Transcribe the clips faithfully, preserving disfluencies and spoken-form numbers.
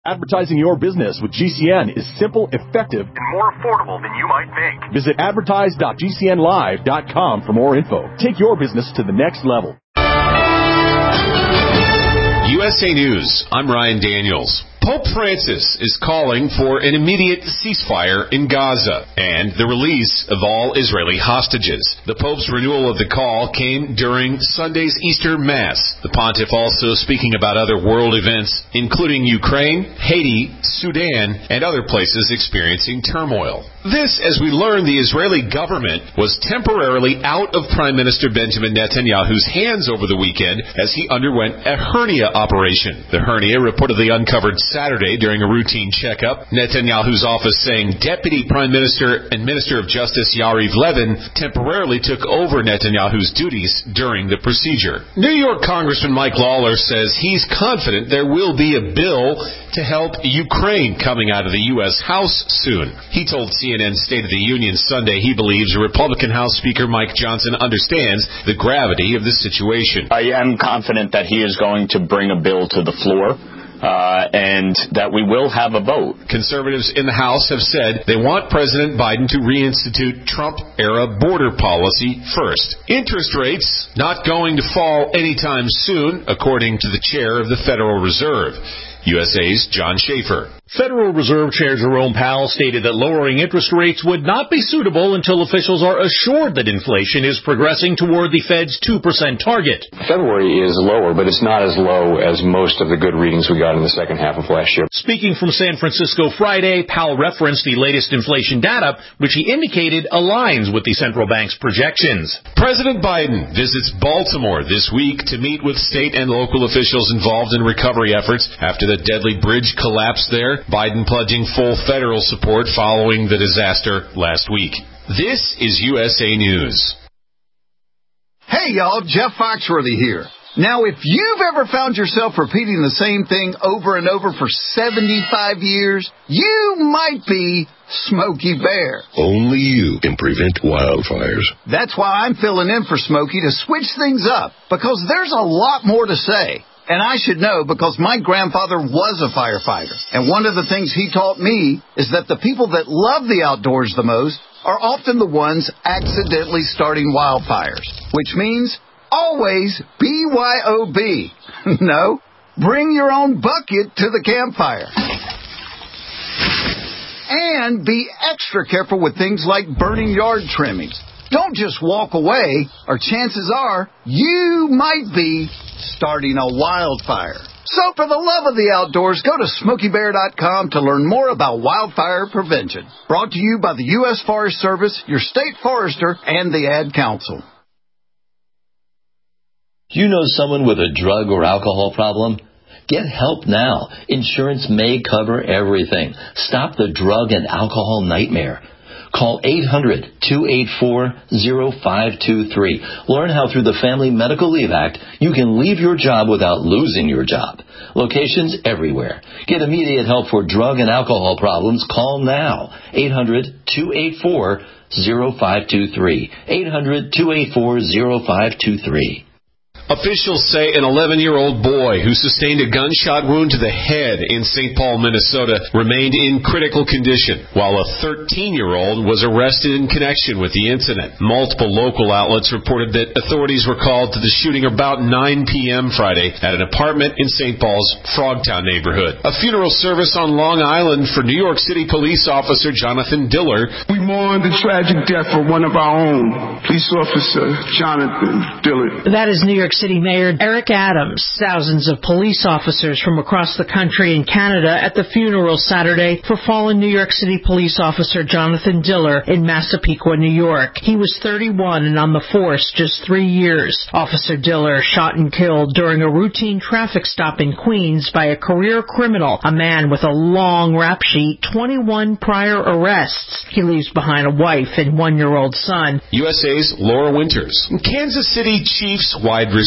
Advertising your business with G C N is simple, effective, and more affordable than you might think. Visit advertise dot g c n live dot com for more info. Take your business to the next level. U S A News, I'm Ryan Daniels. Pope Francis is calling for an immediate ceasefire in Gaza and the release of all Israeli hostages. The Pope's renewal of the call came during Sunday's Easter Mass. The pontiff also speaking about other world events, including Ukraine, Haiti, Sudan, and other places experiencing turmoil. This, as we learned, the Israeli government was temporarily out of Prime Minister Benjamin Netanyahu's hands over the weekend as he underwent a hernia operation. The hernia reportedly uncovered Saturday during a routine checkup. Netanyahu's office saying Deputy Prime Minister and Minister of Justice Yariv Levin temporarily took over Netanyahu's duties during the procedure. New York Congressman Mike Lawler says he's confident there will be a bill to help Ukraine coming out of the U S House soon. He told C N N's State of the Union Sunday he believes Republican House Speaker Mike Johnson understands the gravity of the situation. I am confident that he is going to bring a bill to the floor. Uh, and that we will have a vote. Conservatives in the House have said they want President Biden to reinstitute Trump-era border policy first. Interest rates not going to fall anytime soon, according to the chair of the Federal Reserve. U S A's John Schaefer. Federal Reserve Chair Jerome Powell stated that lowering interest rates would not be suitable until officials are assured that inflation is progressing toward the Fed's two percent target. February is lower, but it's not as low as most of the good readings we got in the second half of last year. Speaking from San Francisco Friday, Powell referenced the latest inflation data, which he indicated aligns with the central bank's projections. President Biden visits Baltimore this week to meet with state and local officials involved in recovery efforts after the deadly bridge collapsed there. Biden pledging full federal support following the disaster last week. This is U S A News. Hey, y'all, Jeff Foxworthy here. Now, if you've ever found yourself repeating the same thing over and over for seventy-five years, you might be Smokey Bear. Only you can prevent wildfires. That's why I'm filling in for Smokey to switch things up, because there's a lot more to say. And I should know because my grandfather was a firefighter. And one of the things he taught me is that the people that love the outdoors the most are often the ones accidentally starting wildfires. Which means always B Y O B. No, bring your own bucket to the campfire. And be extra careful with things like burning yard trimmings. Don't just walk away, or chances are you might be starting a wildfire. So for the love of the outdoors, go to smokey bear dot com to learn more about wildfire prevention. Brought to you by the U S Forest Service, your state forester, and the Ad Council. Do you know someone with a drug or alcohol problem? Get help now. Insurance may cover everything. Stop the drug and alcohol nightmare. Call eight hundred, two eight four, zero five two three. Learn how through the Family Medical Leave Act, you can leave your job without losing your job. Locations everywhere. Get immediate help for drug and alcohol problems. Call now. eight hundred, two eight four, zero five two three. eight hundred, two eight four, zero five two three. Officials say an eleven-year-old boy who sustained a gunshot wound to the head in Saint Paul, Minnesota, remained in critical condition, while a thirteen-year-old was arrested in connection with the incident. Multiple local outlets reported that authorities were called to the shooting about nine p.m. Friday at an apartment in Saint Paul's Frogtown neighborhood. A funeral service on Long Island for New York City police officer Jonathan Diller. We mourn the tragic death of one of our own, police officer Jonathan Diller. That is New York City Mayor Eric Adams. Thousands of police officers from across the country and Canada at the funeral Saturday for fallen New York City police officer Jonathan Diller in Massapequa, New York. He was thirty-one and on the force just three years. Officer Diller shot and killed during a routine traffic stop in Queens by a career criminal, a man with a long rap sheet, twenty-one prior arrests. He leaves behind a wife and one-year-old son. U S A's Laura Winters. Kansas City Chiefs wide receiver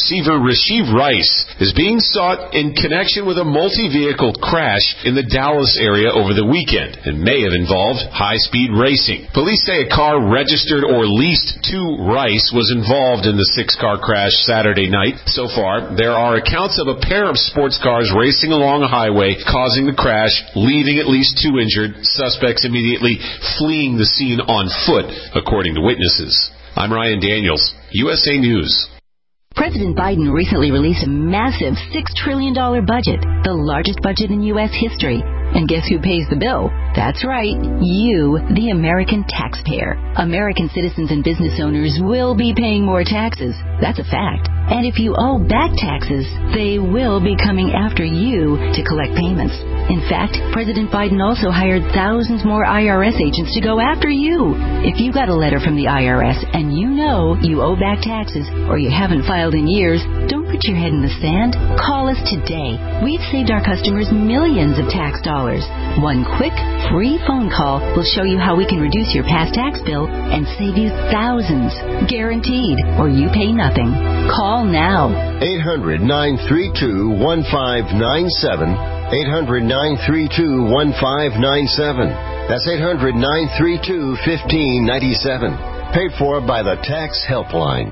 receiver Rasheed Rice is being sought in connection with a multi-vehicle crash in the Dallas area over the weekend and may have involved high-speed racing. Police say a car registered or leased to Rice was involved in the six-car crash Saturday night. So far, there are accounts of a pair of sports cars racing along a highway, causing the crash, leaving at least two injured, suspects immediately fleeing the scene on foot, according to witnesses. I'm Ryan Daniels, U S A News. President Biden recently released a massive six trillion dollars budget, the largest budget in U S history. And guess who pays the bill? That's right, you, the American taxpayer. American citizens and business owners will be paying more taxes. That's a fact. And if you owe back taxes, they will be coming after you to collect payments. In fact, President Biden also hired thousands more I R S agents to go after you. If you got a letter from the I R S and you know you owe back taxes or you haven't filed in years, don't put your head in the sand. Call us today. We've saved our customers millions of tax dollars. One quick, free phone call will show you how we can reduce your past tax bill and save you thousands. Guaranteed, or you pay nothing. Call now. eight hundred, nine three two, one five nine seven. eight hundred, nine three two, one five nine seven. That's eight hundred, nine three two, one five nine seven. Paid for by the Tax Helpline.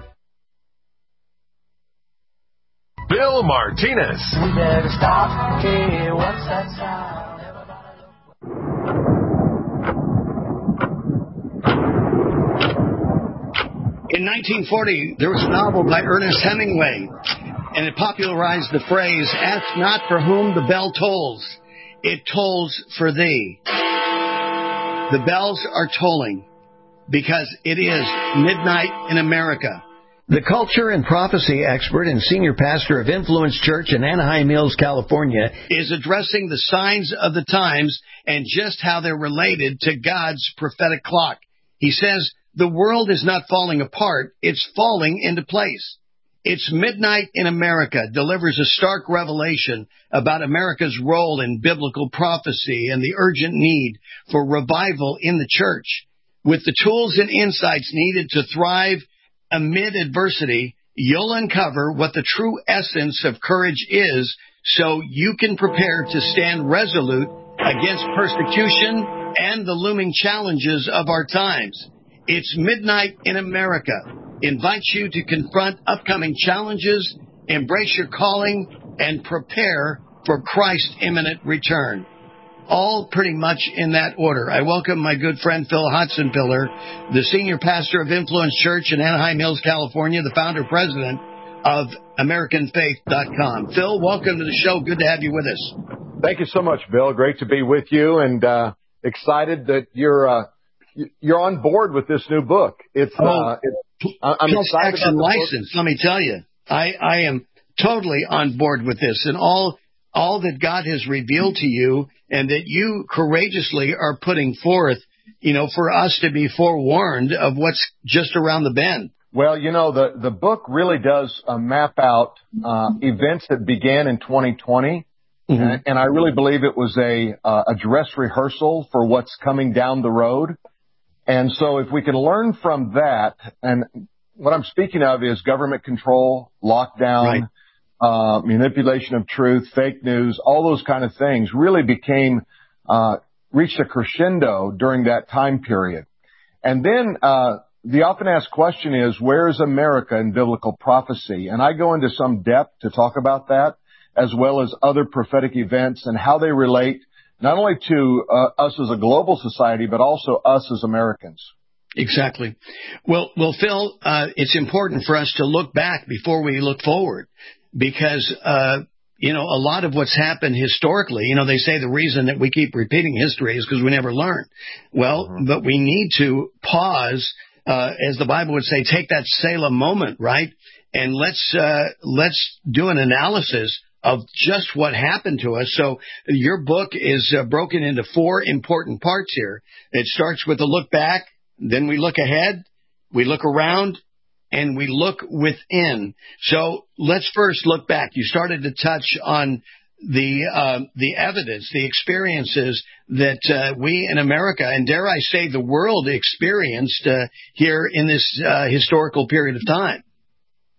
Bill Martinez. We better stop. Hey, what's that sound? In nineteen forty, there was a novel by Ernest Hemingway, and it popularized the phrase, "Ask not for whom the bell tolls, it tolls for thee." The bells are tolling because it is midnight in America. The culture and prophecy expert and senior pastor of Influence Church in Anaheim Hills, California, is addressing the signs of the times and just how they're related to God's prophetic clock. He says, the world is not falling apart, it's falling into place. It's Midnight in America delivers a stark revelation about America's role in biblical prophecy and the urgent need for revival in the church. With the tools and insights needed to thrive amid adversity, you'll uncover what the true essence of courage is so you can prepare to stand resolute against persecution and the looming challenges of our times. It's Midnight in America. Invites you to confront upcoming challenges, embrace your calling, and prepare for Christ's imminent return. All pretty much in that order. I welcome my good friend Phil Hotzenpiller, the senior pastor of Influence Church in Anaheim Hills, California, the founder-president of American Faith dot com. Phil, welcome to the show. Good to have you with us. Thank you so much, Bill. Great to be with you, and uh, excited that you're uh, you're on board with this new book. It's, oh, uh, it's I'm plus excited action about the license. book. Let me tell you, I, I am totally on board with this, and all all that God has revealed to you, and that you courageously are putting forth, you know, for us to be forewarned of what's just around the bend. Well, you know, the the book really does uh, map out uh, events that began in twenty twenty. Mm-hmm. And, and I really believe it was a, uh, a dress rehearsal for what's coming down the road. And so if we can learn from that, and what I'm speaking of is government control, lockdown, right. uh, manipulation of truth, fake news, all those kind of things really became, uh, reached a crescendo during that time period. And then, uh, the often asked question is, where is America in biblical prophecy? And I go into some depth to talk about that, as well as other prophetic events and how they relate not only to uh, us as a global society, but also us as Americans. Exactly. Well, well, Phil, uh, it's important for us to look back before we look forward, because, uh, you know, a lot of what's happened historically, you know, they say the reason that we keep repeating history is because we never learn. Well, mm-hmm. but we need to pause, uh, as the Bible would say, take that Selah moment, right? And let's, uh, let's do an analysis of just what happened to us. So your book is uh, broken into four important parts here. It starts with a look back, then we look ahead, we look around, and we look within. So let's first look back. You started to touch on the uh, the evidence, the experiences that uh, we in America, and dare I say the world, experienced uh, here in this uh, historical period of time.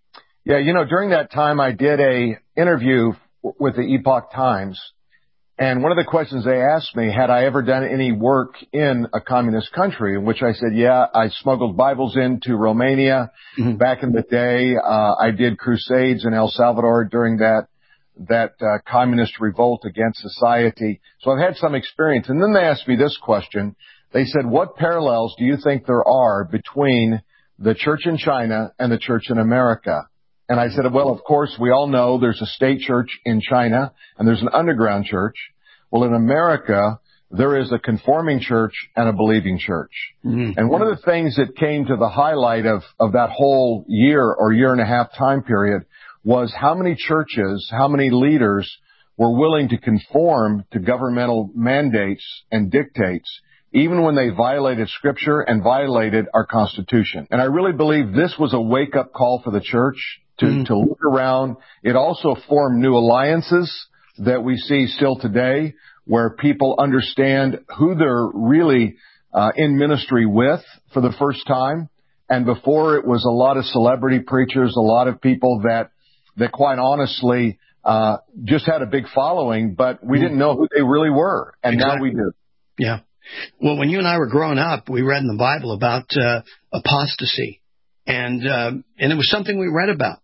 Yeah, you know, during that time, I did a interview with the Epoch Times, and one of the questions they asked me, had I ever done any work in a communist country, in which I said, yeah, I smuggled Bibles into Romania mm-hmm. back in the day. Uh, I did crusades in El Salvador during that that uh, communist revolt against society. So I've had some experience. And then they asked me this question. They said, what parallels do you think there are between the church in China and the church in America? And I said, well, of course, we all know there's a state church in China and there's an underground church. Well, in America, there is a conforming church and a believing church. Mm-hmm. And one of the things that came to the highlight of, of that whole year or year and a half time period was how many churches, how many leaders were willing to conform to governmental mandates and dictates, even when they violated Scripture and violated our Constitution. And I really believe this was a wake-up call for the church to, mm. to look around. It also formed new alliances that we see still today, where people understand who they're really uh, in ministry with for the first time. And before, it was a lot of celebrity preachers, a lot of people that that quite honestly uh just had a big following, but we mm. didn't know who they really were. And exactly. Now we do. Yeah. Well, when you and I were growing up, we read in the Bible about uh, apostasy, and uh, and it was something we read about.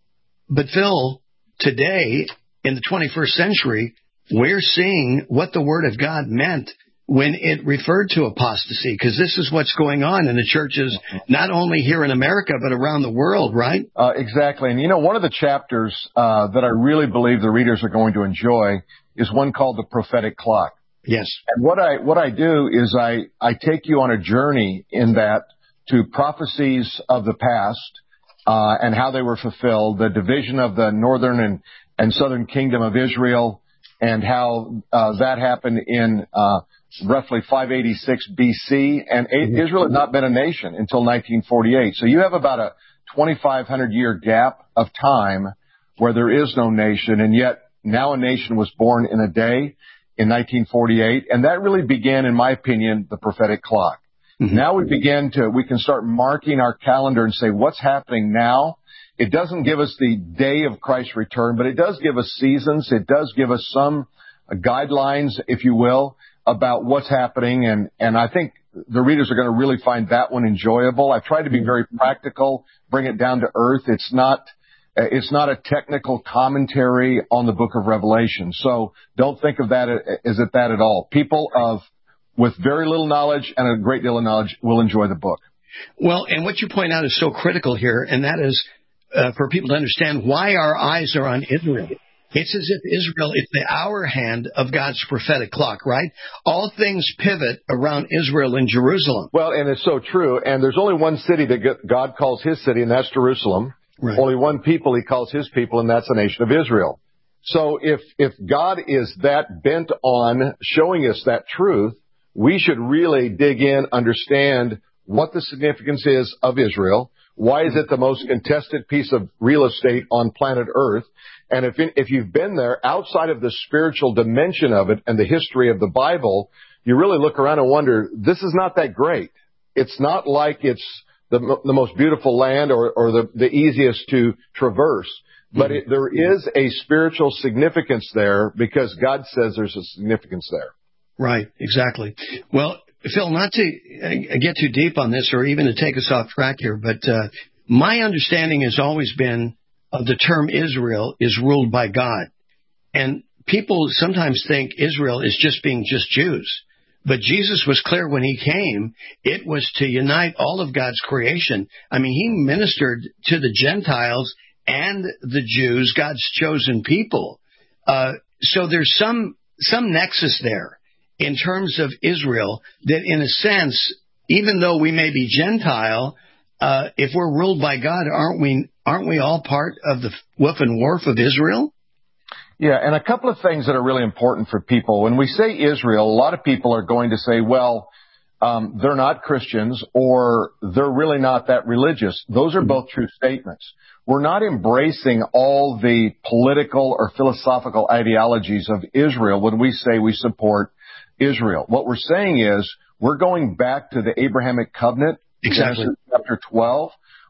But Phil, today in the twenty-first century, we're seeing what the Word of God meant when it referred to apostasy, because this is what's going on in the churches, not only here in America, but around the world, right? Uh, exactly. And, you know, one of the chapters uh, that I really believe the readers are going to enjoy is one called The Prophetic Clock. Yes. And what I what I do is I, I take you on a journey in that to prophecies of the past uh, and how they were fulfilled, the division of the northern and, and southern kingdom of Israel, and how uh, that happened in uh, roughly five eighty-six B C, and mm-hmm. Israel had not been a nation until nineteen forty-eight. So you have about a twenty-five hundred year gap of time where there is no nation, and yet now a nation was born in a day in nineteen forty-eight, and that really began, in my opinion, the prophetic clock. Mm-hmm. Now we begin to, we can start marking our calendar and say, what's happening now? It doesn't give us the day of Christ's return, but it does give us seasons. It does give us some uh, guidelines, if you will, about what's happening. And, and I think the readers are going to really find that one enjoyable. I tried to be very practical, bring it down to earth. It's not, uh, it's not a technical commentary on the book of Revelation. So don't think of that as it that at all. People of, with very little knowledge and a great deal of knowledge will enjoy the book. Well, and what you point out is so critical here, and that is, Uh, for people to understand why our eyes are on Israel. It's as if Israel is the hour hand of God's prophetic clock, right? All things pivot around Israel and Jerusalem. Well, and it's so true. And there's only one city that God calls his city, and that's Jerusalem. Right. Only one people he calls his people, and that's the nation of Israel. So if, if God is that bent on showing us that truth, we should really dig in, understand what the significance is of Israel. Why is it the most contested piece of real estate on planet Earth? And if if you've been there, outside of the spiritual dimension of it and the history of the Bible, you really look around and wonder, this is not that great. It's not like it's the, the most beautiful land or, or the, the easiest to traverse. But it, there is a spiritual significance there because God says there's a significance there. Right, exactly. Well, Phil, not to get too deep on this or even to take us off track here, but uh, my understanding has always been of the term Israel is ruled by God. And people sometimes think Israel is just being just Jews. But Jesus was clear when he came, it was to unite all of God's creation. I mean, he ministered to the Gentiles and the Jews, God's chosen people. Uh, so there's some some nexus there in terms of Israel, that in a sense, even though we may be Gentile, uh, if we're ruled by God, aren't we aren't we all part of the woof and wharf of Israel? Yeah, and a couple of things that are really important for people. When we say Israel, a lot of people are going to say, well, um, they're not Christians or they're really not that religious. Those are both true statements. We're not embracing all the political or philosophical ideologies of Israel when we say we support Israel. What we're saying is we're going back to the Abrahamic covenant, exactly. Genesis chapter twelve.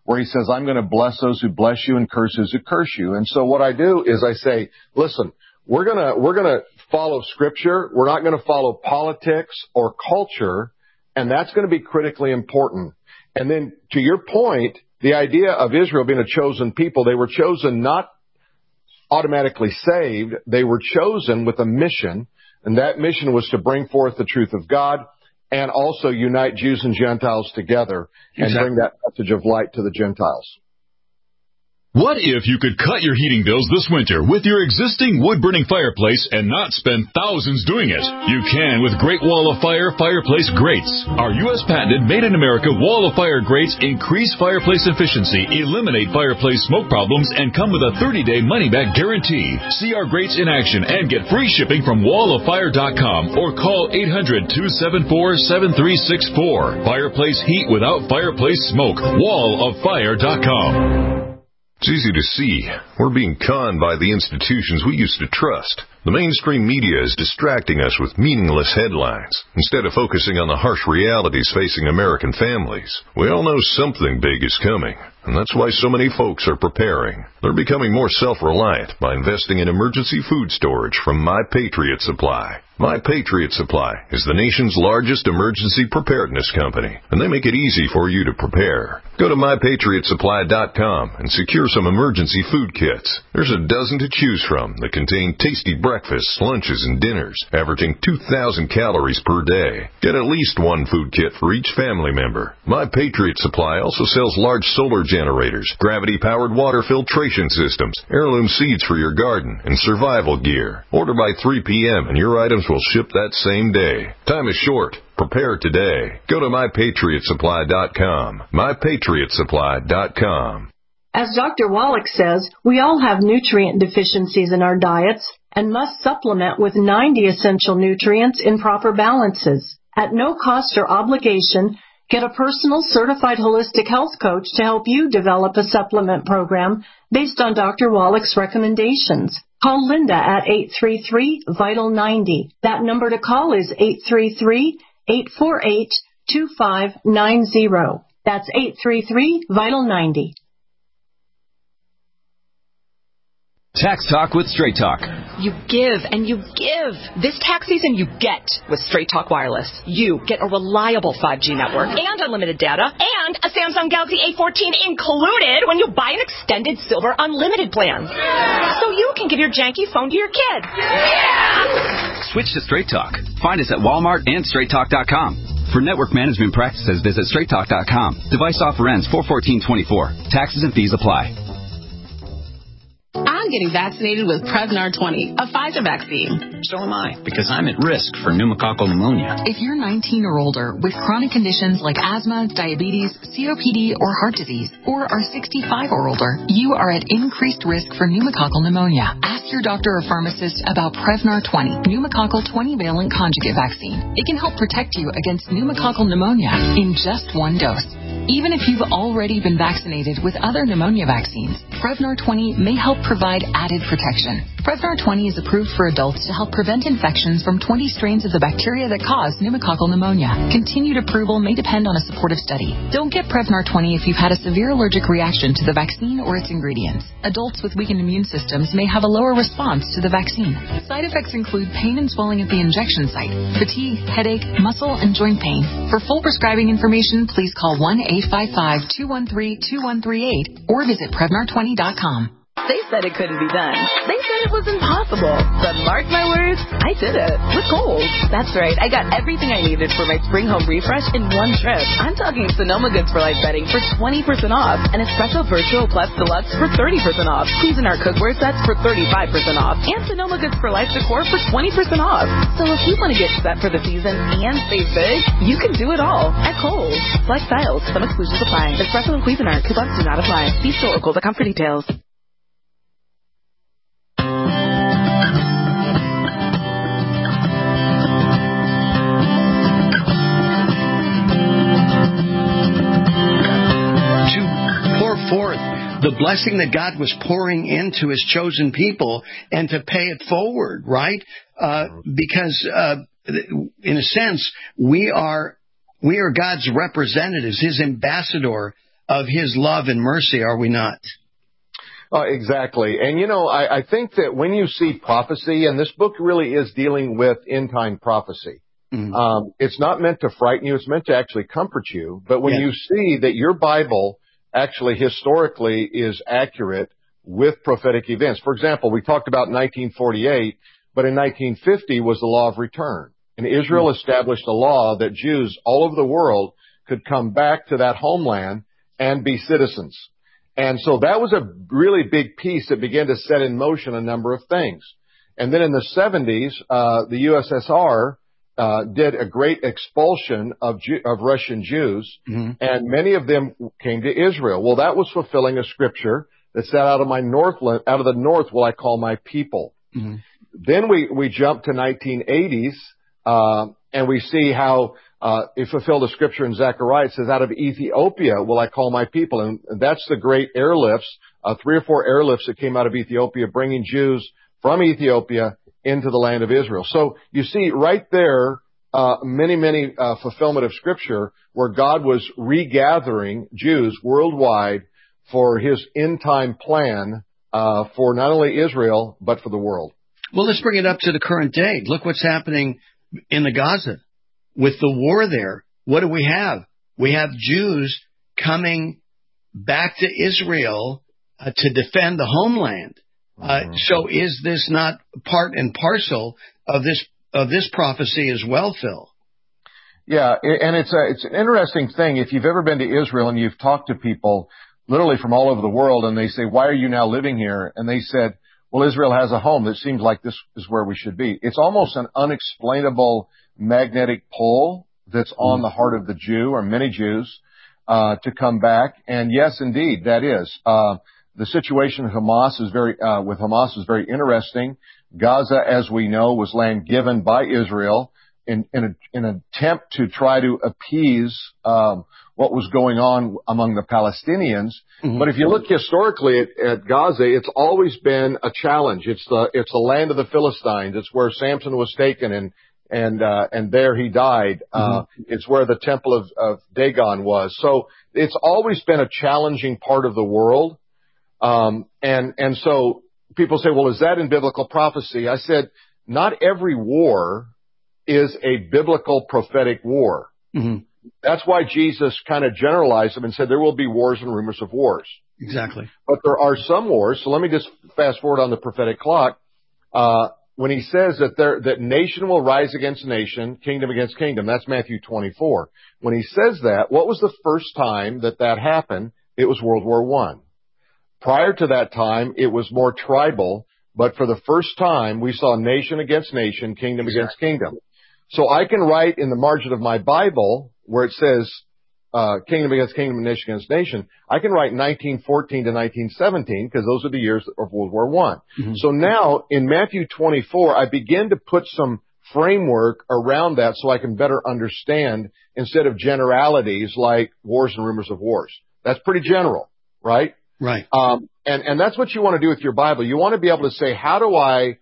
where he says, I'm going to bless those who bless you and curse those who curse you. And so what I do is I say, listen, we're going to, we're going to follow Scripture. We're not going to follow politics or culture, and that's going to be critically important. And then to your point, the idea of Israel being a chosen people, they were chosen not automatically saved. They were chosen with a mission, and that mission was to bring forth the truth of God and also unite Jews and Gentiles together and exactly. bring that message of light to the Gentiles. What if you could cut your heating bills this winter with your existing wood-burning fireplace and not spend thousands doing it? You can with Great Wall of Fire fireplace grates. Our U S patented made-in-America Wall of Fire grates increase fireplace efficiency, eliminate fireplace smoke problems, and come with a thirty-day money-back guarantee. See our grates in action and get free shipping from wall of fire dot com or call eight hundred, two seven four, seven three six four. Fireplace heat without fireplace smoke. wall of fire dot com. It's easy to see. We're being conned by the institutions we used to trust. The mainstream media is distracting us with meaningless headlines instead of focusing on the harsh realities facing American families. We all know something big is coming, and that's why so many folks are preparing. They're becoming more self-reliant by investing in emergency food storage from My Patriot Supply. My Patriot Supply is the nation's largest emergency preparedness company, and they make it easy for you to prepare. Go to my patriot supply dot com and secure some emergency food kits. There's a dozen to choose from that contain tasty breakfasts, lunches, and dinners, averaging two thousand calories per day. Get at least one food kit for each family member. My Patriot Supply also sells large solar generators, gravity-powered water filtration systems, heirloom seeds for your garden, and survival gear. Order by three p.m. and your items will ship that same day. Time is short. Prepare today. Go to my patriot supply dot com. my patriot supply dot com. As Doctor Wallach says, we all have nutrient deficiencies in our diets and must supplement with ninety essential nutrients in proper balances. At no cost or obligation, get a personal certified holistic health coach to help you develop a supplement program based on Doctor Wallach's recommendations. Call Linda at eight three three, vital ninety. That number to call is eight three three, eight four eight, two five nine zero. That's eight three three, vital ninety. Tax Talk with Straight Talk. You give and you give. This tax season you get with Straight Talk Wireless. You get a reliable five G network and unlimited data and a Samsung Galaxy A fourteen included when you buy an extended silver unlimited plan. Yeah. So you can give your janky phone to your kid. Yeah. Switch to Straight Talk. Find us at Walmart and straight talk dot com. For network management practices, visit straight talk dot com. Device offer ends four fourteen twenty-four. Taxes and fees apply. I'm getting vaccinated with Prevnar twenty, a Pfizer vaccine. So am I, because I'm at risk for pneumococcal pneumonia. If you're nineteen or older with chronic conditions like asthma, diabetes, C O P D, or heart disease, or are sixty-five or older, you are at increased risk for pneumococcal pneumonia. Ask your doctor or pharmacist about Prevnar twenty, pneumococcal twenty-valent conjugate vaccine. It can help protect you against pneumococcal pneumonia in just one dose. Even if you've already been vaccinated with other pneumonia vaccines, Prevnar twenty may help provide added protection. Prevnar twenty is approved for adults to help prevent infections from twenty strains of the bacteria that cause pneumococcal pneumonia. Continued approval may depend on a supportive study. Don't get Prevnar twenty if you've had a severe allergic reaction to the vaccine or its ingredients. Adults with weakened immune systems may have a lower response to the vaccine. Side effects include pain and swelling at the injection site, fatigue, headache, muscle, and joint pain. For full prescribing information, please call one eight five five, two one three, two one three eight or visit Prevnar twenty dot com. They said it couldn't be done. They said it was impossible. But mark my words, I did it. With Kohl's. That's right. I got everything I needed for my spring home refresh in one trip. I'm talking Sonoma Goods for Life bedding for twenty percent off and Espresso Virtual Plus Deluxe for thirty percent off. Cuisinart cookware sets for thirty-five percent off. And Sonoma Goods for Life decor for twenty percent off. So if you want to get set for the season and save big, you can do it all at Kohl's. Select styles. Some exclusions apply. Espresso and Cuisinart coupons do not apply. See store or Kohl's dot com for details. Forth the blessing that God was pouring into His chosen people and to pay it forward, right? Uh, because uh, in a sense, we are we are God's representatives, His ambassador of his love and mercy, are we not? Uh, exactly. And, you know, I, I think that when you see prophecy, and this book really is dealing with end-time prophecy, mm-hmm. um, it's not meant to frighten you. It's meant to actually comfort you. But when yeah. you see that your Bible actually historically is accurate with prophetic events. For example, we talked about nineteen forty-eight, but in nineteen fifty was the law of return. And Israel mm-hmm. established a law that Jews all over the world could come back to that homeland and be citizens. And so that was a really big piece that began to set in motion a number of things. And then in the seventies, uh, the U S S R uh, did a great expulsion of Jew- of Russian Jews, mm-hmm. and many of them came to Israel. Well, that was fulfilling a scripture that said, "Out of my northland, out of the north, will I call my people." Mm-hmm. Then we we jump to nineteen eighties, uh, and we see how uh, it fulfilled a scripture in Zechariah. It says, "Out of Ethiopia will I call my people," and that's the great airlifts, uh, three or four airlifts that came out of Ethiopia, bringing Jews from Ethiopia into the land of Israel. So you see right there, uh, many, many uh, fulfillment of scripture where God was regathering Jews worldwide for his end-time plan uh, for not only Israel, but for the world. Well, let's bring it up to the current day. Look what's happening in the Gaza with the war there. What do we have? We have Jews coming back to Israel uh, to defend the homeland. Uh, mm-hmm. So is this not part and parcel of this of this prophecy as well, Phil? Yeah, and it's a, it's an interesting thing. If you've ever been to Israel and you've talked to people literally from all over the world, and they say, "Why are you now living here?" And they said, "Well, Israel has a home that seems like this is where we should be." It's almost an unexplainable magnetic pull that's on the heart of the Jew, or many Jews, uh, to come back. And yes, indeed, that is. Uh, the situation of Hamas is very, uh, with Hamas is very interesting. Gaza, as we know, was land given by Israel in, in, a, in an attempt to try to appease, um, what was going on among the Palestinians. Mm-hmm. But if you look historically at, at Gaza, it's always been a challenge. It's the, it's the land of the Philistines. It's where Samson was taken and, and, uh, and there he died. Mm-hmm. Uh, it's where the temple of, of Dagon was. So it's always been a challenging part of the world. Um, and, and so people say, well, is that in biblical prophecy? I said, not every war is a biblical prophetic war. Mm-hmm. That's why Jesus kind of generalized them and said there will be wars and rumors of wars. Exactly. But there are some wars. So let me just fast forward on the prophetic clock. Uh, when he says that there, that nation will rise against nation, kingdom against kingdom, that's Matthew twenty-four. When he says that, what was the first time that that happened? It was World War One. Prior to that time, it was more tribal, but for the first time, we saw nation against nation, kingdom exactly. against kingdom. So I can write in the margin of my Bible where it says uh kingdom against kingdom and nation against nation, I can write nineteen fourteen to nineteen seventeen because those are the years of World War One. Mm-hmm. So now in Matthew twenty-four, I begin to put some framework around that so I can better understand instead of generalities like wars and rumors of wars. That's pretty general, right? Right. Um, and, and that's what you want to do with your Bible. You want to be able to say, how do I,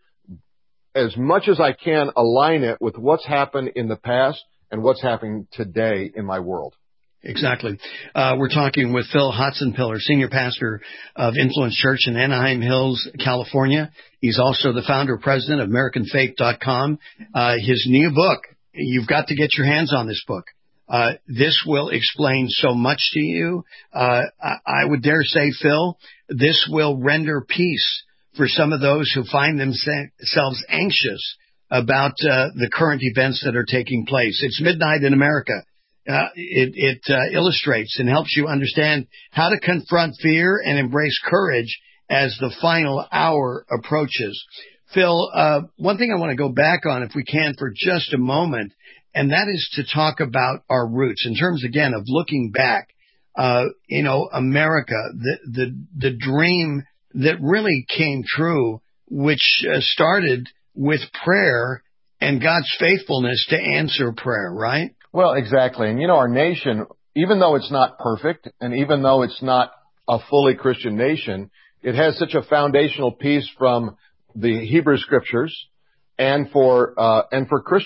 as much as I can, align it with what's happened in the past and what's happening today in my world? Exactly. Uh, we're talking with Phil Hotzenpiller, senior pastor of Influence Church in Anaheim Hills, California. He's also the founder and president of American Faith dot com. Uh, his new book, you've got to get your hands on this book. Uh, this will explain so much to you. Uh, I, I would dare say, Phil, this will render peace for some of those who find themselves anxious about uh, the current events that are taking place. It's Midnight in America. Uh, it it uh, illustrates and helps you understand how to confront fear and embrace courage as the final hour approaches. Phil, uh, one thing I want to go back on, if we can, for just a moment, and that is to talk about our roots in terms, again, of looking back. Uh, you know, America, the the the dream that really came true, which uh, started with prayer and God's faithfulness to answer prayer, right? Well, exactly. And, you know, our nation, even though it's not perfect and even though it's not a fully Christian nation, it has such a foundational piece from the Hebrew scriptures and for, uh, and for Christian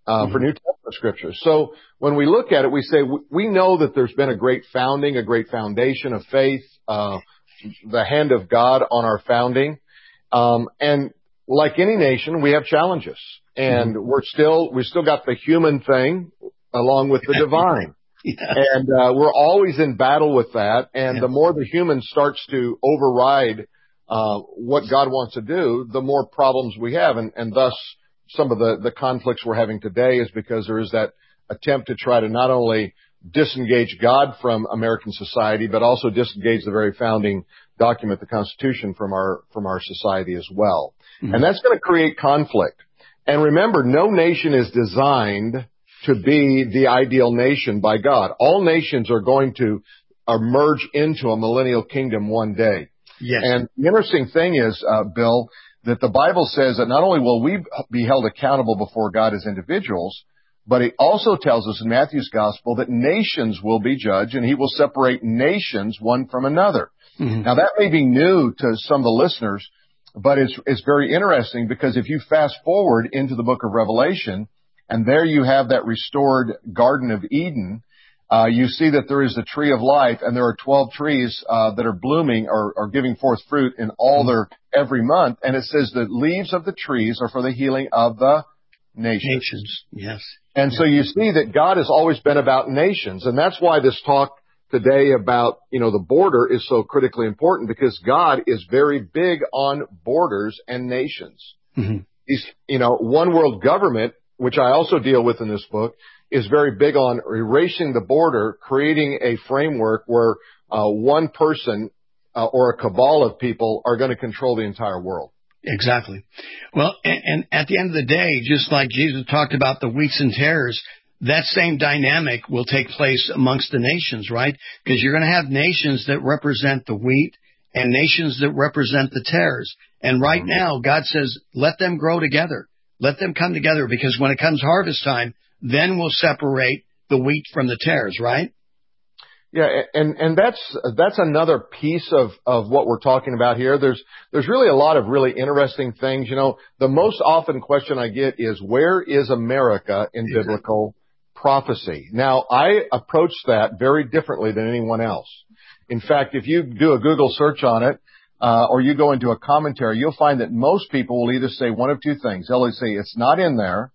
uh, Mm-hmm. for New Testament scriptures. So when we look at it, we say we know that there's been a great founding, a great foundation of faith, uh, the hand of God on our founding. Um, and like any nation, we have challenges, and mm-hmm. we're still, we still got the human thing along with the divine. Yeah. And, uh, we're always in battle with that. And yeah. the more the human starts to override, uh, what God wants to do, the more problems we have. And, and thus some of the, the conflicts we're having today is because there is that attempt to try to not only disengage God from American society, but also disengage the very founding document, the Constitution, from our, from our society as well. Mm-hmm. And that's going to create conflict. And remember, no nation is designed to be the ideal nation by God. All nations are going to emerge into a millennial kingdom one day. Yes. And the interesting thing is, uh, Bill, that the Bible says that not only will we be held accountable before God as individuals, but it also tells us in Matthew's gospel that nations will be judged, and he will separate nations one from another. Mm-hmm. Now, that may be new to some of the listeners, but it's, it's very interesting, because if you fast forward into the book of Revelation, and there you have that restored Garden of Eden, uh, you see that there is a tree of life, and there are twelve trees uh, that are blooming or, or giving forth fruit in all mm-hmm. their every month. And it says the leaves of the trees are for the healing of the nations. Nations, yes. And so you see that God has always been about nations. And that's why this talk today about, you know, the border is so critically important, because God is very big on borders and nations. Mm-hmm. He's, you know, one world government, which I also deal with in this book, is very big on erasing the border, creating a framework where uh, one person uh, or a cabal of people are going to control the entire world. Exactly. Well, and, and at the end of the day, just like Jesus talked about the wheats and tares, that same dynamic will take place amongst the nations, right? Because you're going to have nations that represent the wheat and nations that represent the tares. And right now, God says, let them grow together. Let them come together, because when it comes harvest time, then we'll separate the wheat from the tares, right? Yeah, and, and that's, that's another piece of, of what we're talking about here. There's, there's really a lot of really interesting things. You know, the most often question I get is, where is America in exactly. biblical prophecy? Now, I approach that very differently than anyone else. In fact, if you do a Google search on it, uh, or you go into a commentary, you'll find that most people will either say one of two things. They'll either say it's not in there,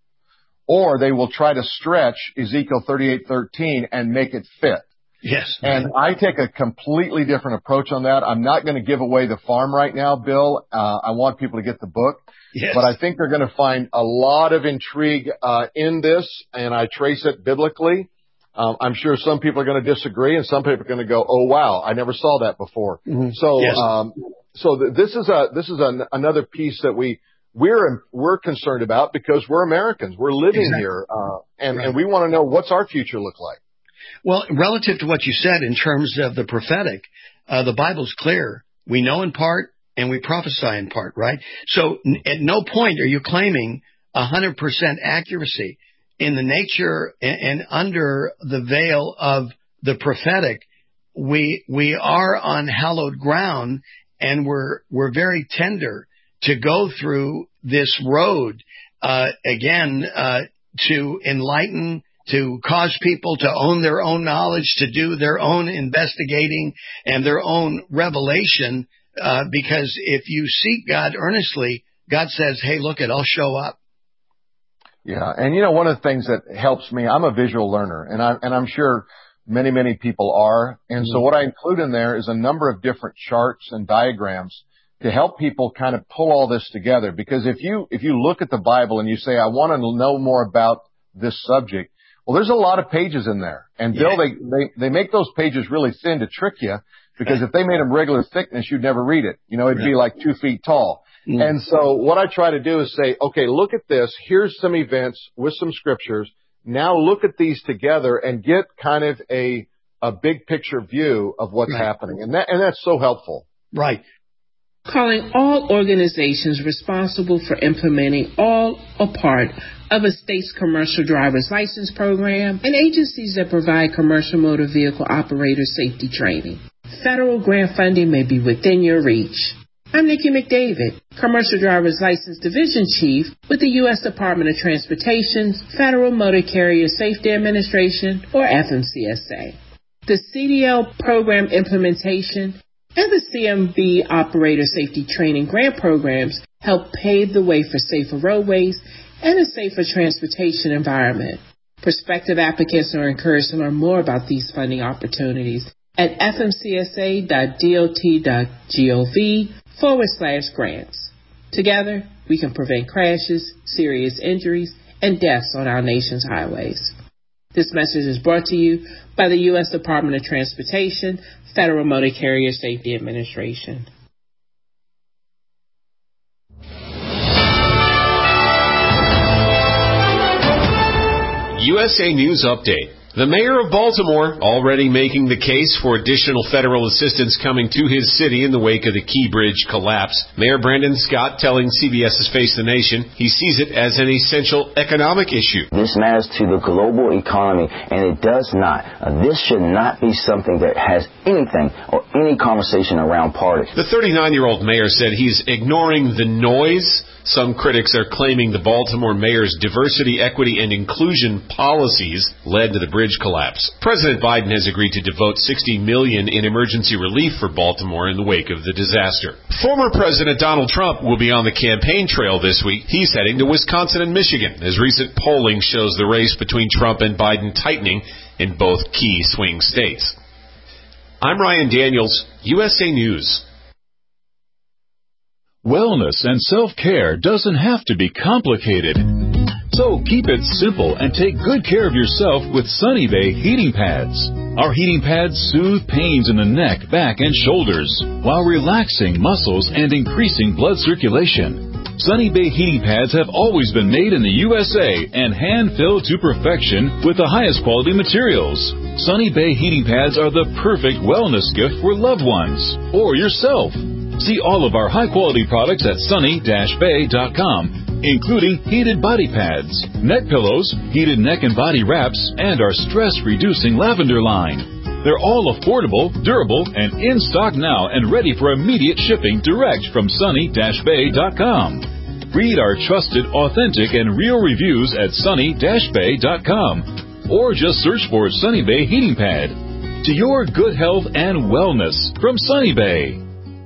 or they will try to stretch Ezekiel thirty-eight thirteen and make it fit. Yes. And I take a completely different approach on that. I'm not going to give away the farm right now, Bill. Uh, I want people to get the book. Yes. But I think they're going to find a lot of intrigue uh, in this, and I trace it biblically. Um, I'm sure some people are going to disagree, and some people are going to go, "Oh wow, I never saw that before." Mm-hmm. So, yes. um, so th- this is a this is an, another piece that we we're we're concerned about, because we're Americans. We're living exactly. here, uh, and right. and we want to know, what's our future look like. Well, relative to what you said in terms of the prophetic, uh, the Bible's clear. We know in part and we prophesy in part, right? So n- at no point are you claiming one hundred percent accuracy. In the nature and, and under the veil of the prophetic, we we are on hallowed ground, and we're we're very tender to go through this road, uh, again, uh, to enlighten, to cause people to own their own knowledge, to do their own investigating and their own revelation, uh, because if you seek God earnestly, God says, hey, look it, I'll show up. Yeah, and you know, one of the things that helps me, I'm a visual learner, and I'm, and I'm sure many, many people are, and mm-hmm. so what I include in there is a number of different charts and diagrams to help people kind of pull all this together, because if you, if you look at the Bible and you say, I want to know more about this subject, well, there's a lot of pages in there. And Bill, yeah. they, they, they make those pages really thin to trick you, because if they made them regular thickness, you'd never read it. You know, it'd be like two feet tall. Mm. And so what I try to do is say, okay, look at this. Here's some events with some scriptures. Now look at these together and get kind of a, a big picture view of what's right. happening. And that, and that's so helpful. Right. Calling all organizations responsible for implementing all or part of a state's commercial driver's license program and agencies that provide commercial motor vehicle operator safety training. Federal grant funding may be within your reach. I'm Nikki McDavid, Commercial Driver's License Division Chief with the U S Department of Transportation's Federal Motor Carrier Safety Administration, or F M C S A. The C D L program implementation and the C M V Operator Safety Training Grant programs help pave the way for safer roadways and a safer transportation environment. Prospective applicants are encouraged to learn more about these funding opportunities at fmcsa.dot.gov forward slash grants. Together, we can prevent crashes, serious injuries, and deaths on our nation's highways. This message is brought to you by the U S Department of Transportation, Federal Motor Carrier Safety Administration. U S A News Update. The mayor of Baltimore already making the case for additional federal assistance coming to his city in the wake of the Key Bridge collapse. Mayor Brandon Scott telling CBS's Face the Nation he sees it as an essential economic issue. This matters to the global economy, and it does not. Uh, this should not be something that has anything or any conversation around party. The thirty-nine-year-old mayor said he's ignoring the noise. Some critics are claiming the Baltimore mayor's diversity, equity, and inclusion policies led to the bridge collapse. President Biden has agreed to devote sixty million dollars in emergency relief for Baltimore in the wake of the disaster. Former President Donald Trump will be on the campaign trail this week. He's heading to Wisconsin and Michigan, as recent polling shows the race between Trump and Biden tightening in both key swing states. I'm Ryan Daniels, U S A News. Wellness and self-care doesn't have to be complicated. So keep it simple and take good care of yourself with Sunny Bay heating pads. Our heating pads soothe pains in the neck, back, and shoulders while relaxing muscles and increasing blood circulation. Sunny Bay heating pads have always been made in the U S A and hand-filled to perfection with the highest quality materials. Sunny Bay heating pads are the perfect wellness gift for loved ones or yourself. See all of our high-quality products at sunny dash bay dot com, including heated body pads, neck pillows, heated neck and body wraps, and our stress-reducing lavender line. They're all affordable, durable, and in stock now and ready for immediate shipping direct from sunny dash bay dot com. Read our trusted, authentic, and real reviews at sunny dash bay dot com, or just search for Sunny Bay Heating Pad. To your good health and wellness from Sunny Bay.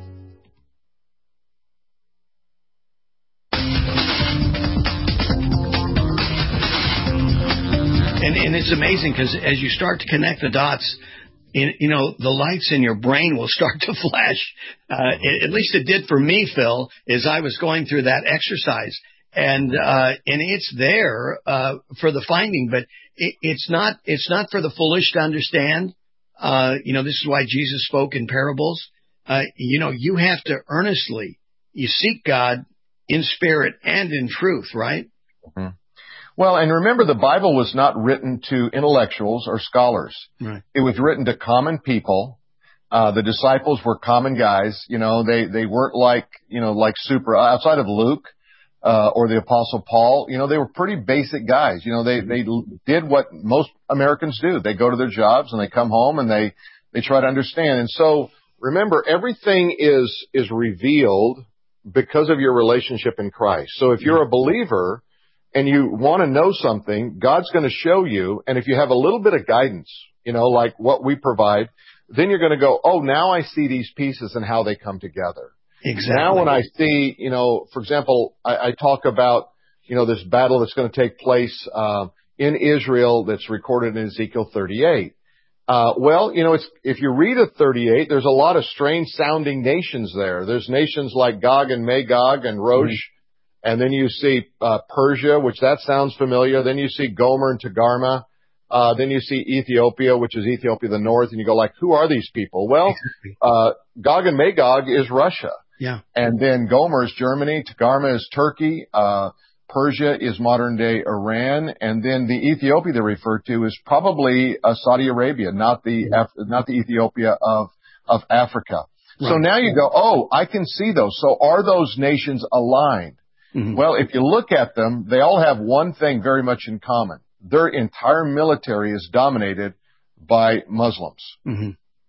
And, and it's amazing because as you start to connect the dots, in, you know, the lights in your brain will start to flash. Uh, it, at least it did for me, Phil, as I was going through that exercise. And uh, and it's there uh, for the finding, but it, it's not it's not for the foolish to understand. Uh, you know, this is why Jesus spoke in parables. Uh, you know, you have to earnestly, you seek God in spirit and in truth, right? Mm-hmm. Well, and remember, the Bible was not written to intellectuals or scholars. Right. It was written to common people. Uh, the disciples were common guys. You know, they, they weren't like, you know, like super, outside of Luke, uh, or the Apostle Paul, you know, they were pretty basic guys. You know, they, they did what most Americans do. They go to their jobs and they come home and they, they try to understand. And so remember, everything is, is revealed because of your relationship in Christ. So if you're a believer, and you want to know something, God's going to show you. And if you have a little bit of guidance, you know, like what we provide, then you're going to go, oh, now I see these pieces and how they come together. Exactly. Now when I see, you know, for example, I, I talk about, you know, this battle that's going to take place uh, in Israel that's recorded in Ezekiel thirty-eight. Uh, well, you know, it's, if you read it thirty-eight, there's a lot of strange sounding nations there. There's nations like Gog and Magog and Rosh. Mm-hmm. And then you see uh, Persia, which that sounds familiar. Then you see Gomer and Togarmah. Uh, then you see Ethiopia, which is Ethiopia the North. And you go like, who are these people? Well, uh, Gog and Magog is Russia. Yeah. And then Gomer is Germany. Togarmah is Turkey. Uh, Persia is modern day Iran. And then the Ethiopia they refer to is probably uh, Saudi Arabia, not the, Af- not the Ethiopia of, of Africa. Right. So now you go, oh, I can see those. So are those nations aligned? Mm-hmm. Well, if you look at them, they all have one thing very much in common. Their entire military is dominated by Muslims. Mm-hmm.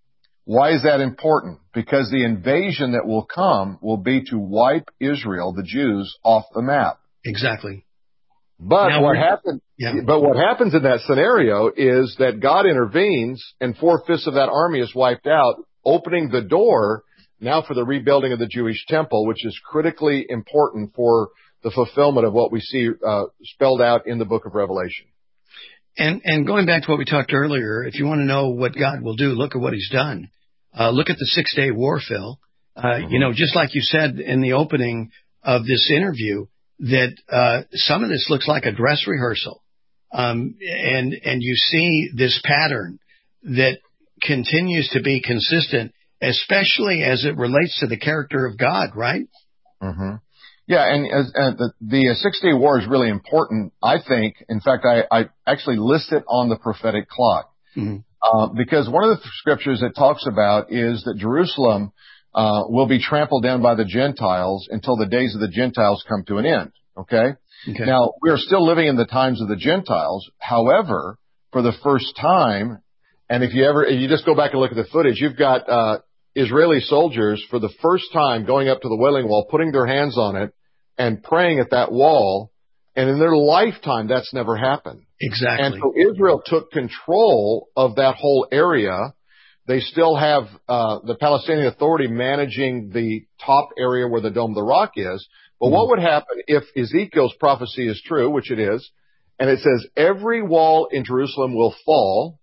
Why is that important? Because the invasion that will come will be to wipe Israel, the Jews, off the map. Exactly. But now what happens? Yeah. But what happens in that scenario is that God intervenes, and four-fifths of that army is wiped out, opening the door now for the rebuilding of the Jewish temple, which is critically important for the fulfillment of what we see uh, spelled out in the book of Revelation. And and going back to what we talked earlier, if you want to know what God will do, look at what He's done. Uh, look at the Six-Day War, Phil. Uh, mm-hmm. You know, just like you said in the opening of this interview, that uh, some of this looks like a dress rehearsal. Um, and and you see this pattern that continues to be consistent, especially as it relates to the character of God, right? Mm-hmm. Yeah, and, uh, and the, the Six-Day War is really important, I think. In fact, I, I actually list it on the prophetic clock. Mm-hmm. Uh, because one of the scriptures it talks about is that Jerusalem uh, will be trampled down by the Gentiles until the days of the Gentiles come to an end. Okay? Okay. Now, we are still living in the times of the Gentiles. However, for the first time, and if you ever, if you just go back and look at the footage, you've got uh, Israeli soldiers for the first time going up to the Wailing Wall, putting their hands on it, and praying at that wall. And in their lifetime, that's never happened. Exactly. And so Israel took control of that whole area. They still have uh, the Palestinian Authority managing the top area where the Dome of the Rock is. But what would happen if Ezekiel's prophecy is true, which it is, and it says every wall in Jerusalem will fall,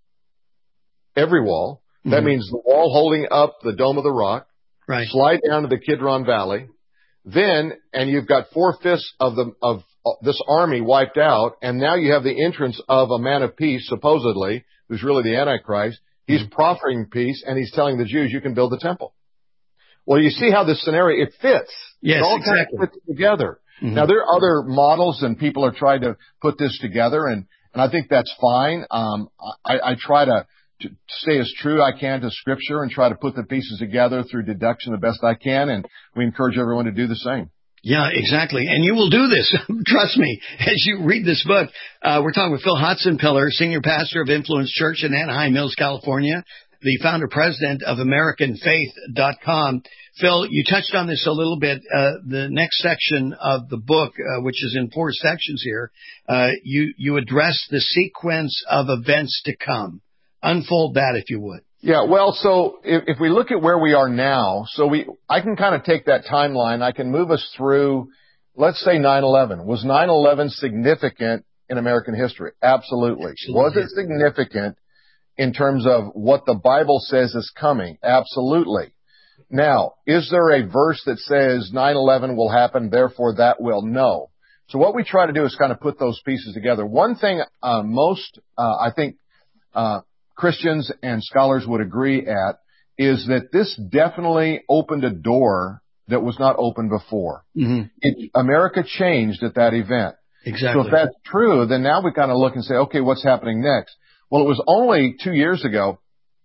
every wall. Mm-hmm. That means the wall holding up the Dome of the Rock, right. Slide down to the Kidron Valley. Then, and you've got four-fifths of the of this army wiped out, and now you have the entrance of a man of peace, supposedly, who's really the Antichrist. He's mm-hmm. proffering peace, and he's telling the Jews, you can build the temple. Well, you see how this scenario, it fits. Yes, it all exactly. kind of fits together. Mm-hmm. Now, there are other models, and people are trying to put this together, and, and I think that's fine. Um, I, I try to, to stay as true I can to Scripture and try to put the pieces together through deduction the best I can, and we encourage everyone to do the same. Yeah, exactly. And you will do this. Trust me, as you read this book. Uh, we're talking with Phil Hotson-Piller, Senior Pastor of Influence Church in Anaheim Mills, California, the founder-president of American Faith dot com. Phil, you touched on this a little bit. Uh, the next section of the book, uh, which is in four sections here, uh, you, you address the sequence of events to come. Unfold that, if you would. Yeah, well, so if, if we look at where we are now, so we, I can kind of take that timeline. I can move us through, let's say nine eleven. Was nine eleven significant in American history? Absolutely. Absolutely. Was it significant in terms of what the Bible says is coming? Absolutely. Now, is there a verse that says nine eleven will happen, therefore that will? No. So what we try to do is kind of put those pieces together. One thing uh, most, uh, I think, uh, Christians and scholars would agree at is that this definitely opened a door that was not open before. Mm-hmm. It, America changed at that event. Exactly. So if that's true, then now we kind of look and say, okay, what's happening next? Well, it was only two years ago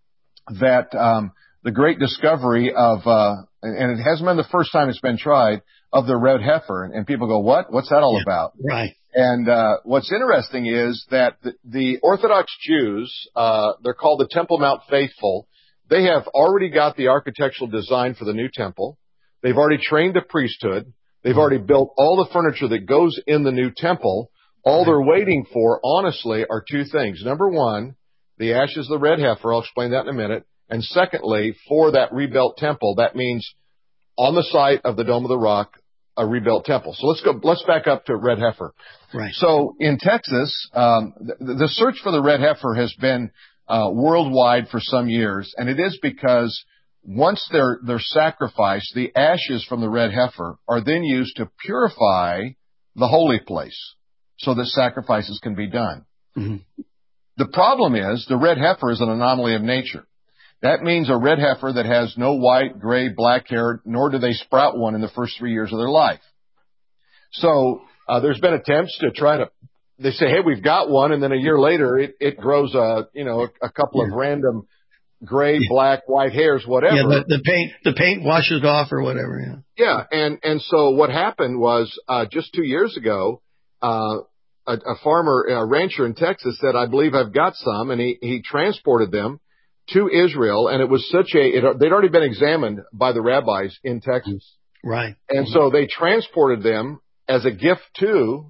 that um, the great discovery of, uh, and it hasn't been the first time it's been tried, of the red heifer. And, and people go, what? What's that all yeah, about? Right. And uh, what's interesting is that the, the Orthodox Jews, uh, they're called the Temple Mount Faithful. They have already got the architectural design for the new temple. They've already trained the priesthood. They've already built all the furniture that goes in the new temple. All they're waiting for, honestly, are two things. Number one, the ashes of the red heifer. I'll explain that in a minute. And secondly, for that rebuilt temple, that means on the site of the Dome of the Rock, a rebuilt temple. So let's go, let's back up to red heifer. Right. So in Texas, um, the, the search for the red heifer has been uh, worldwide for some years, and it is because once they're they're sacrificed, the ashes from the red heifer are then used to purify the holy place, so that sacrifices can be done. Mm-hmm. The problem is the red heifer is an anomaly of nature. That means a red heifer that has no white, gray, black hair, nor do they sprout one in the first three years of their life. So uh, there's been attempts to try to, they say, hey, we've got one, and then a year later it, it grows a, you know, a couple yeah. of random gray, black, white hairs, whatever. Yeah, the, the paint the paint washes off or whatever. Yeah, yeah, and and so what happened was uh, just two years ago, uh, a, a farmer, a rancher in Texas said, I believe I've got some, and he he transported them. to Israel, and it was such a, it, they'd already been examined by the rabbis in Texas. Right. And so they transported them as a gift to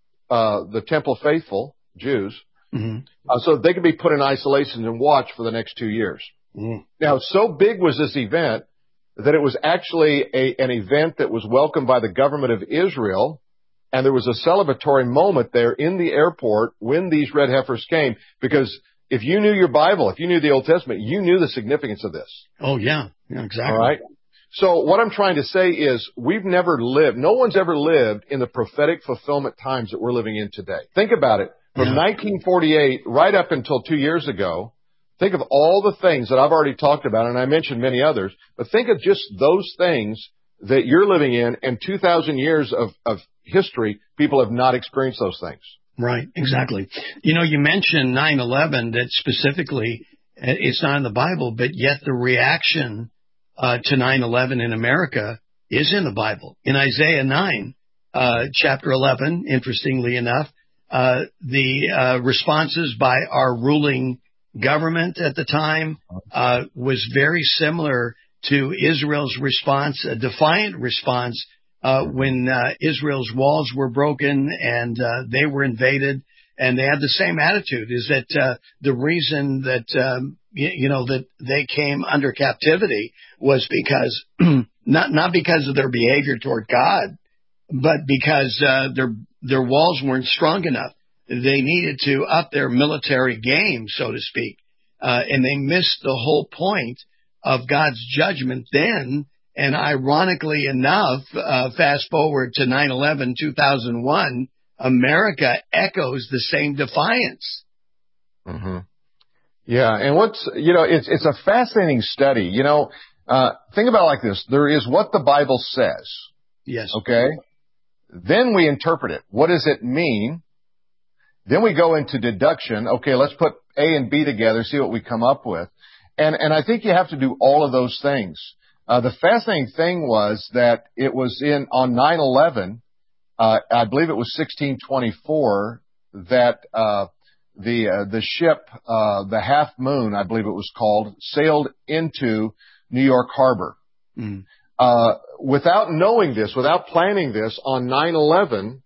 uh, the temple faithful, Jews, mm-hmm. uh, so they could be put in isolation and watched for the next two years. Mm. Now, so big was this event that it was actually a, an event that was welcomed by the government of Israel, and there was a celebratory moment there in the airport when these red heifers came, because if you knew your Bible, if you knew the Old Testament, you knew the significance of this. Oh, yeah. Yeah, exactly. All right? So what I'm trying to say is we've never lived, no one's ever lived in the prophetic fulfillment times that we're living in today. Think about it. From yeah. nineteen forty-eight right up until two years ago, think of all the things that I've already talked about, and I mentioned many others, but think of just those things that you're living in, and two thousand years of, of history, people have not experienced those things. Right, exactly. You know, you mentioned nine eleven, that specifically, it's not in the Bible, but yet the reaction uh, to nine eleven in America is in the Bible. In Isaiah nine, uh, chapter eleven, interestingly enough, uh, the uh, responses by our ruling government at the time uh, was very similar to Israel's response, a defiant response uh, when uh, Israel's walls were broken and uh, they were invaded, and they had the same attitude. Is that uh, the reason that um, you, you know that they came under captivity was because not not because of their behavior toward God, but because uh, their their walls weren't strong enough. They needed to up their military game, so to speak, uh, and they missed the whole point of God's judgment then. And ironically enough, uh, fast forward to nine eleven, two thousand one, America echoes the same defiance. Mm-hmm. Yeah, and what's, you know, it's it's a fascinating study. You know, uh, think about it like this. There is what the Bible says. Yes. Okay? Then we interpret it. What does it mean? Then we go into deduction. Okay, let's put A and B together, see what we come up with. And and I think you have to do all of those things. Uh, the fascinating thing was that it was in on nine eleven, uh, I believe it was sixteen twenty-four, that uh, the uh, the ship, uh, the Half Moon, I believe it was called, sailed into New York Harbor. Mm. Uh, without knowing this, without planning this, on nine eleven,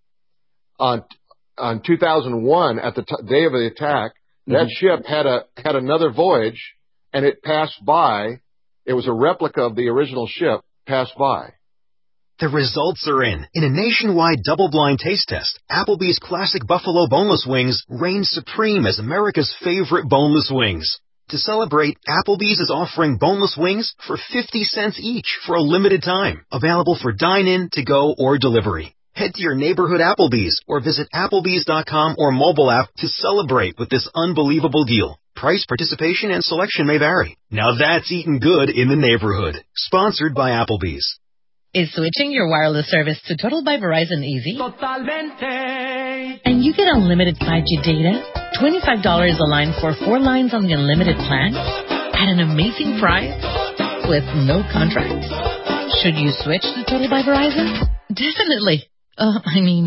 on on two thousand one, at the t- day of the attack, mm-hmm. that ship had a had another voyage, and it passed by. It was a replica of the original ship, passed by. The results are in. In a nationwide double-blind taste test, Applebee's Classic Buffalo Boneless Wings reigns supreme as America's favorite boneless wings. To celebrate, Applebee's is offering boneless wings for fifty cents each for a limited time. Available for dine-in, to-go, or delivery. Head to your neighborhood Applebee's or visit Applebee's dot com or mobile app to celebrate with this unbelievable deal. Price, participation, and selection may vary. Now that's eating good in the neighborhood. Sponsored by Applebee's. Is switching your wireless service to Total by Verizon easy? Totalmente. And you get unlimited five G data, twenty-five dollars a line for four lines on the unlimited plan, at an amazing price with no contract. Should you switch to Total by Verizon? Definitely. Uh, I mean...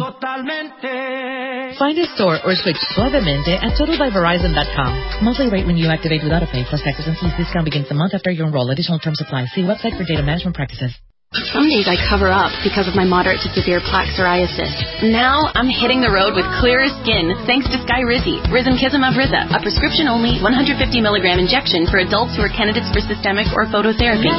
Totalmente. Find a store or switch suavemente at total by verizon dot com. Monthly rate when you activate without a pay plus taxes and fees. Discount begins the month after you enroll. Additional terms apply. See website for data management practices. Some days I cover up because of my moderate to severe plaque psoriasis. Now I'm hitting the road with clearer skin thanks to Skyrizi, Risankizumab Riza, a prescription-only one hundred fifty milligram injection for adults who are candidates for systemic or phototherapy.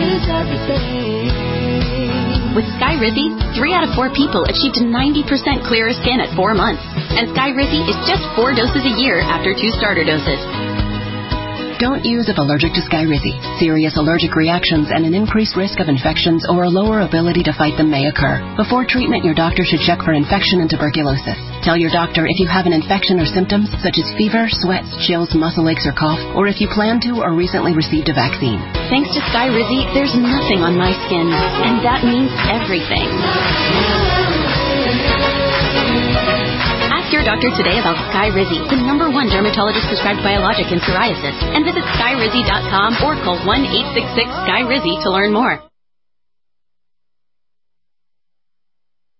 With Skyrizi, three out of four people achieved ninety percent clearer skin at four months. And Skyrizi is just four doses a year after two starter doses. Don't use if allergic to Skyrizi. Serious allergic reactions and an increased risk of infections or a lower ability to fight them may occur. Before treatment, your doctor should check for infection and tuberculosis. Tell your doctor if you have an infection or symptoms such as fever, sweats, chills, muscle aches, or cough, or if you plan to or recently received a vaccine. Thanks to Skyrizi, there's nothing on my skin, and that means everything. Ask your doctor today about Skyrizi, the number one dermatologist-prescribed biologic in psoriasis, and visit skyrizi dot com or call one eight six six Sky Rizzi to learn more.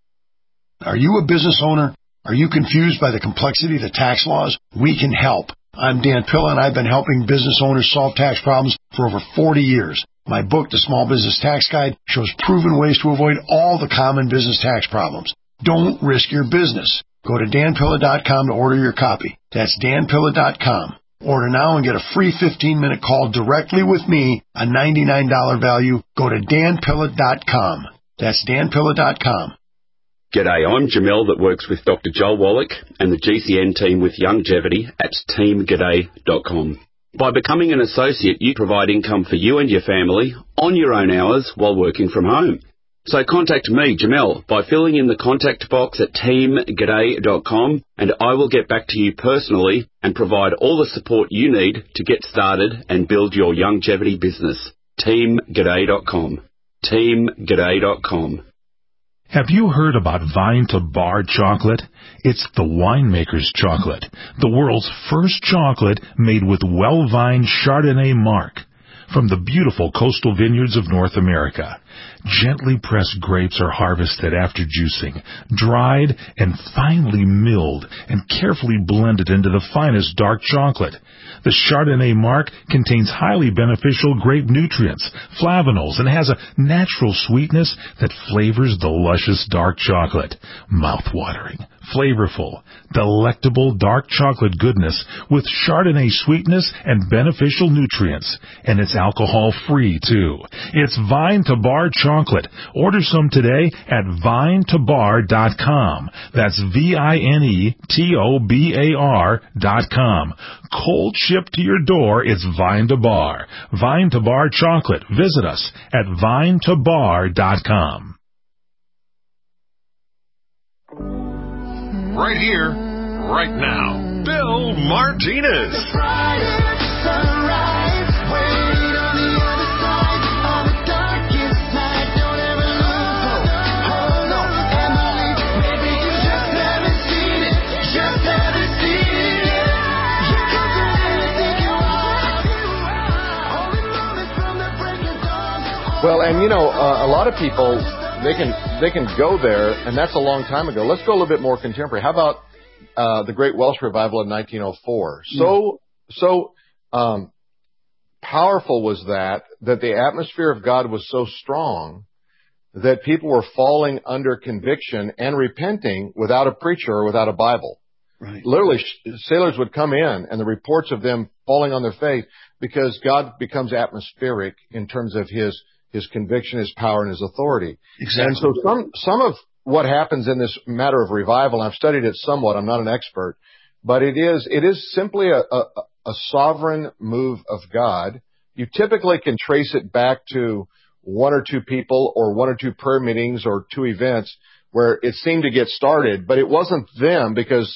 Are you a business owner? Are you confused by the complexity of the tax laws? We can help. I'm Dan Pilla, and I've been helping business owners solve tax problems for over forty years. My book, The Small Business Tax Guide, shows proven ways to avoid all the common business tax problems. Don't risk your business. Go to dan pilla dot com to order your copy. That's dan pilla dot com. Order now and get a free fifteen-minute call directly with me, a ninety-nine dollars value. Go to dan pilla dot com. That's dan pilla dot com. G'day, I'm Jamel that works with Doctor Joel Wallach and the G C N team with Longevity at team g'day dot com. By becoming an associate, you provide income for you and your family on your own hours while working from home. So contact me, Jamel, by filling in the contact box at team g'day dot com, and I will get back to you personally and provide all the support you need to get started and build your longevity business. team g'day dot com. team g'day dot com. Have you heard about Vine to Bar chocolate? It's the winemaker's chocolate, the world's first chocolate made with well-vined Chardonnay marc from the beautiful coastal vineyards of North America. Gently pressed grapes are harvested after juicing, dried and finely milled and carefully blended into the finest dark chocolate. The Chardonnay marc contains highly beneficial grape nutrients, flavanols, and has a natural sweetness that flavors the luscious dark chocolate. Mouth-watering, flavorful, delectable dark chocolate goodness with Chardonnay sweetness and beneficial nutrients. And it's alcohol-free, too. It's Vine to Bar chocolate. Order some today at vine to bar dot com. That's V I N E T O B A R dot com. Cold shipped to your door, it's Vine to Bar. Vine to Bar chocolate. Visit us at vine to bar dot com. Right here, right now, Bill Martinez. Well, and you know, uh, a lot of people, they can they can go there, and that's a long time ago. Let's go a little bit more contemporary. How about uh, the Great Welsh Revival in nineteen oh four? So so um, powerful was that that the atmosphere of God was so strong that people were falling under conviction and repenting without a preacher or without a Bible. Right. Literally, sailors would come in, and the reports of them falling on their face because God becomes atmospheric in terms of His His conviction, His power, and His authority. Exactly. And so some, some of what happens in this matter of revival, I've studied it somewhat, I'm not an expert, but it is, it is simply a, a, a sovereign move of God. You typically can trace it back to one or two people or one or two prayer meetings or two events where it seemed to get started, but it wasn't them because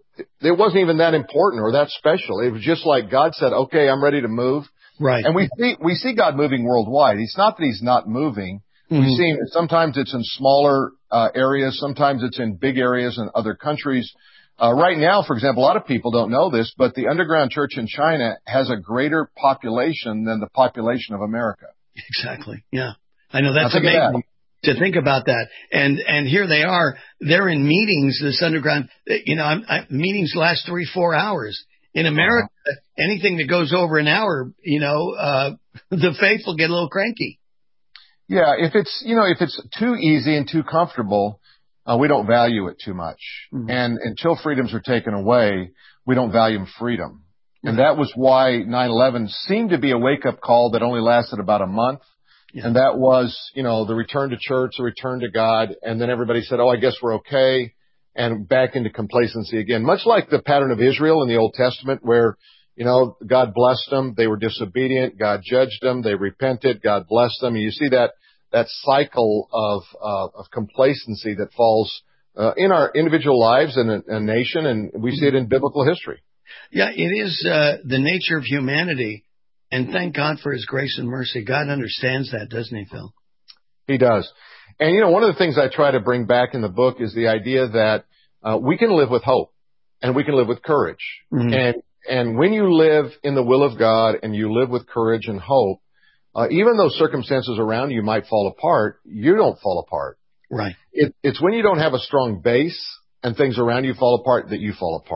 it wasn't even that important or that special. It was just like God said, okay, I'm ready to move. Right. And we see, we see God moving worldwide. It's not that He's not moving. Mm-hmm. We see sometimes it's in smaller uh, areas. Sometimes it's in big areas in other countries. Uh, right now, for example, a lot of people don't know this, but the underground church in China has a greater population than the population of America. Exactly. Yeah. I know that's Now, think amazing to think about that. And, and here they are. They're in meetings, this underground, you know, I'm, I, meetings last three, four hours. In America, uh-huh. anything that goes over an hour, you know, uh, the faithful get a little cranky. Yeah, if it's, you know, if it's too easy and too comfortable, uh, we don't value it too much. Mm-hmm. And until freedoms are taken away, we don't value freedom. Mm-hmm. And that was why nine eleven seemed to be a wake-up call that only lasted about a month. Yeah. And that was, you know, the return to church, the return to God. And then everybody said, oh, I guess we're okay. And back into complacency again, much like the pattern of Israel in the Old Testament where, you know, God blessed them. They were disobedient. God judged them. They repented. God blessed them. And you see that, that cycle of, uh, of complacency that falls, uh, in our individual lives and a, a nation. And we see it in biblical history. Yeah, it is, uh, the nature of humanity. And thank God for His grace and mercy. God understands that, doesn't He, Phil? He does. And, you know, one of the things I try to bring back in the book is the idea that uh, we can live with hope and we can live with courage. Mm-hmm. And and when you live in the will of God and you live with courage and hope, uh, even though circumstances around you might fall apart, you don't fall apart. Right. It, it's when you don't have a strong base and things around you fall apart that you fall apart.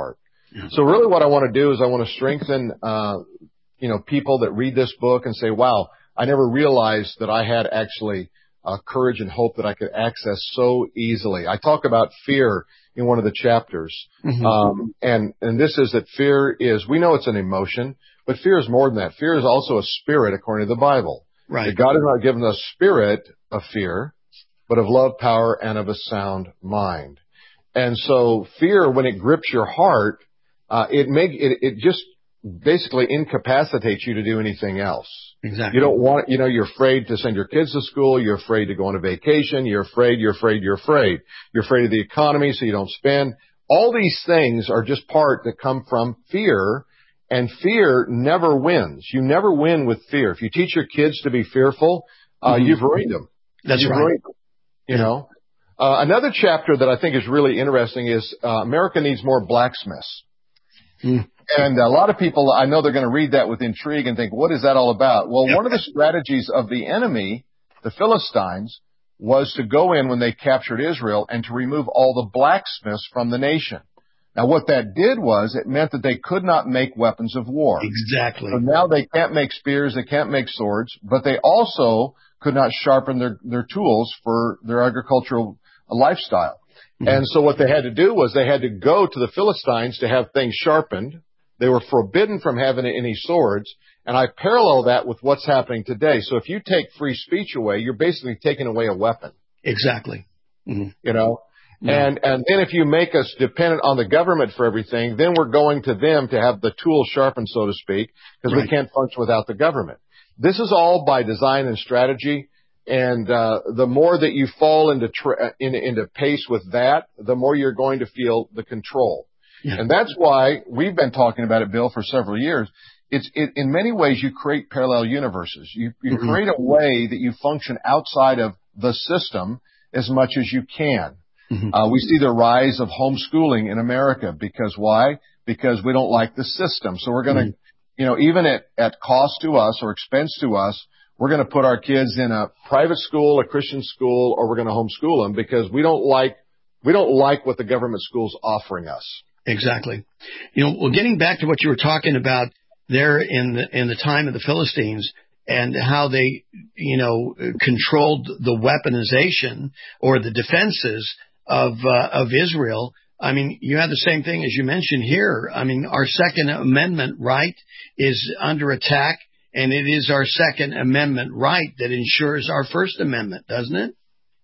So really what I want to do is I want to strengthen, uh, you know, people that read this book and say, wow, I never realized that I had actually uh, courage and hope that I could access so easily. I talk about fear in one of the chapters. Mm-hmm. Um, and, and this is that fear is, we know it's an emotion, but fear is more than that. Fear is also a spirit according to the Bible. Right. That God has not given us spirit of fear, but of love, power, and of a sound mind. And so fear, when it grips your heart, uh, it make, it, it just basically incapacitates you to do anything else. Exactly. You don't want, you know, you're afraid to send your kids to school. You're afraid to go on a vacation. You're afraid, you're afraid, you're afraid. You're afraid of the economy, so you don't spend. All these things are just part that come from fear, and fear never wins. You never win with fear. If you teach your kids to be fearful, uh, mm-hmm. you've ruined them. That's you've right. Ruined them, you yeah. know? Uh, another chapter that I think is really interesting is uh, America needs more blacksmiths. Mm. And a lot of people, I know they're going to read that with intrigue and think, what is that all about? Well, one of the strategies of the enemy, the Philistines, was to go in when they captured Israel and to remove all the blacksmiths from the nation. Now, what that did was it meant that they could not make weapons of war. Exactly. So now they can't make spears, they can't make swords, but they also could not sharpen their, their tools for their agricultural lifestyle. Mm-hmm. And so what they had to do was they had to go to the Philistines to have things sharpened. They were forbidden from having any swords. And I parallel that with what's happening today. So if you take free speech away, you're basically taking away a weapon. Exactly. Mm-hmm. You know? Yeah. And, and then if you make us dependent on the government for everything, then we're going to them to have the tools sharpened, so to speak, because right. we can't function without the government. This is all by design and strategy. And, uh, the more that you fall into, tra- in, into pace with that, the more you're going to feel the control. Yeah. And that's why we've been talking about it, Bill, for several years. It's, it, in many ways, you create parallel universes. You, you mm-hmm. create a way that you function outside of the system as much as you can. Mm-hmm. Uh, we see the rise of homeschooling in America because why? Because we don't like the system. So we're going to, mm-hmm. you know, even at, at cost to us or expense to us, we're going to put our kids in a private school, a Christian school, or we're going to homeschool them because we don't like, we don't like what the government school's offering us. Exactly. You know, well, getting back to what you were talking about there in the, in the time of the Philistines and how they, you know, controlled the weaponization or the defenses of, uh, of Israel. I mean, you have the same thing as you mentioned here. I mean, our Second Amendment right is under attack, and it is our Second Amendment right that ensures our First Amendment, doesn't it?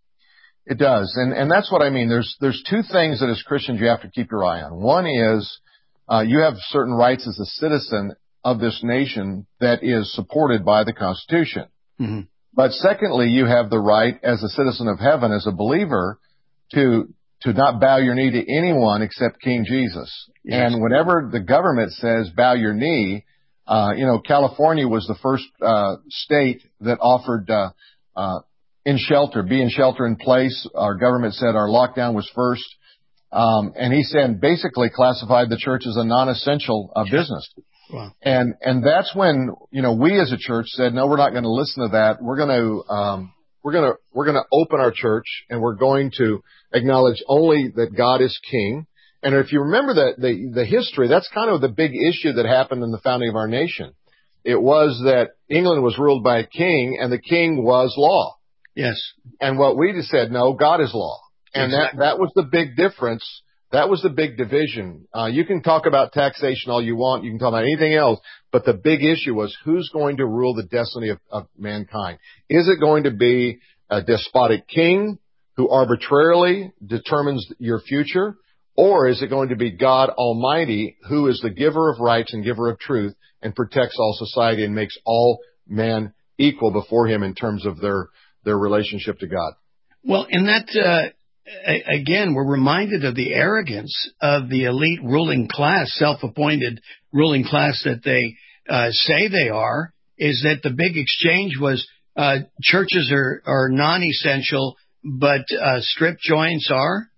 It does. And, and that's what I mean. There's, there's two things that as Christians you have to keep your eye on. One is, uh, you have certain rights as a citizen of this nation that is supported by the Constitution. Mm-hmm. But secondly, you have the right as a citizen of heaven, as a believer, to, to not bow your knee to anyone except King Jesus. Yes. And whenever the government says bow your knee, uh, you know, California was the first, uh, state that offered, uh, uh, in shelter, be in shelter in place. Our government said our lockdown was first. Um, and he said basically classified the church as a non-essential uh, business. Wow. And, and that's when, you know, we as a church said, no, we're not going to listen to that. We're going to, um, we're going to, we're going to open our church and we're going to acknowledge only that God is king. And if you remember that the, the history, that's kind of the big issue that happened in the founding of our nation. It was that England was ruled by a king and the king was law. Yes. And what we just said, no, God is law. And exactly. that, that was the big difference. That was the big division. Uh, you can talk about taxation all you want. You can talk about anything else. But the big issue was who's going to rule the destiny of, of mankind? Is it going to be a despotic king who arbitrarily determines your future? Or is it going to be God Almighty who is the giver of rights and giver of truth and protects all society and makes all men equal before him in terms of their their relationship to God? Well, in that, uh, again, we're reminded of the arrogance of the elite ruling class, self-appointed ruling class that they uh, say they are, is that the big exchange was uh, churches are, are non-essential, but uh, strip joints are?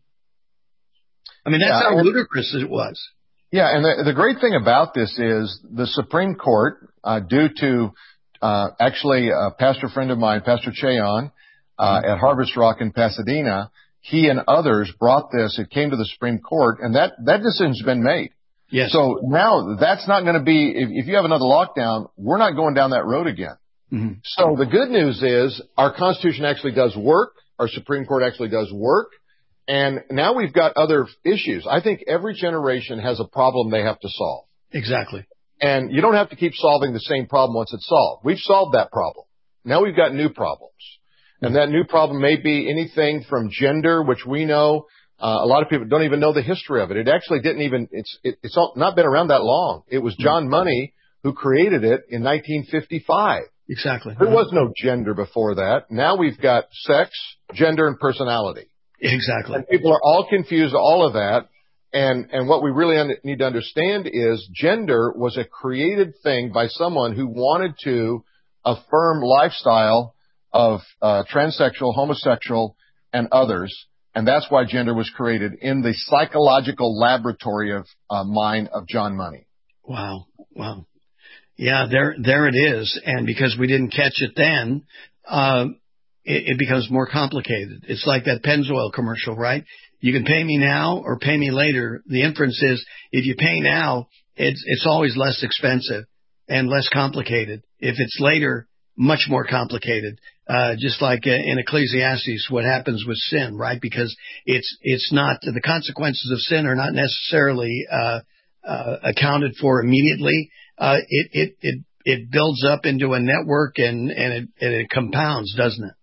I mean, that's yeah, how and, ludicrous it was. Yeah, and the, the great thing about this is the Supreme Court, uh, due to Uh, actually, a pastor friend of mine, Pastor Cheon, uh, at Harvest Rock in Pasadena, he and others brought this. It came to the Supreme Court, and that, that decision's been made. Yes. So now that's not going to be, if, if you have another lockdown, we're not going down that road again. Mm-hmm. So the good news is our Constitution actually does work. Our Supreme Court actually does work. And now we've got other issues. I think every generation has a problem they have to solve. Exactly. And you don't have to keep solving the same problem once it's solved. We've solved that problem. Now we've got new problems. And that new problem may be anything from gender, which we know uh, a lot of people don't even know the history of it. It actually didn't even, it's it, it's all, not been around that long. It was John Money who created it in nineteen fifty-five. Exactly. There was no gender before that. Now we've got sex, gender, and personality. Exactly. And people are all confused, all of that. And, and what we really un- need to understand is gender was a created thing by someone who wanted to affirm lifestyle of uh, transsexual, homosexual, and others. And that's why gender was created in the psychological laboratory of uh, mind of John Money. Wow. Wow. Yeah, there, there it is. And because we didn't catch it then, uh, it, it becomes more complicated. It's like that Pennzoil commercial, right? You can pay me now or pay me later. The inference is if you pay now, it's, it's always less expensive and less complicated. If it's later, much more complicated. Uh, just like uh, in Ecclesiastes, what happens with sin, right? Because it's, it's not, the consequences of sin are not necessarily, uh, uh, accounted for immediately. Uh, it, it, it, it builds up into a network and, and it, and it compounds, doesn't it?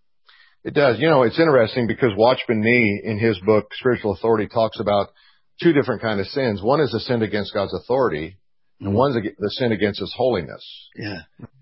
It does. You know, it's interesting because Watchman Nee in his book, Spiritual Authority, talks about two different kind of sins. One is a sin against God's authority, and mm-hmm. one's the sin against His holiness. Yeah.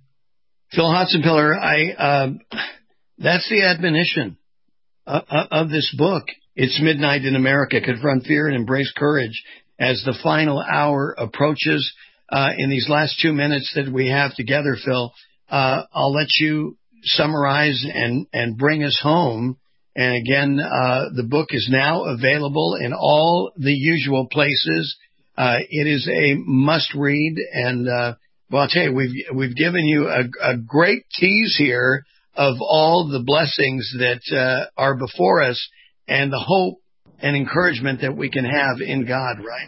Phil Hotzenpiller, I, uh, that's the admonition uh, of this book. It's Midnight in America. Confront fear and embrace courage as the final hour approaches. Uh, in these last two minutes that we have together, Phil, uh, I'll let you summarize and, and bring us home. And again, uh, the book is now available in all the usual places. Uh, it is a must read. And, uh, well, I'll tell you, we've, we've given you a, a great tease here of all the blessings that, uh, are before us and the hope and encouragement that we can have in God, right?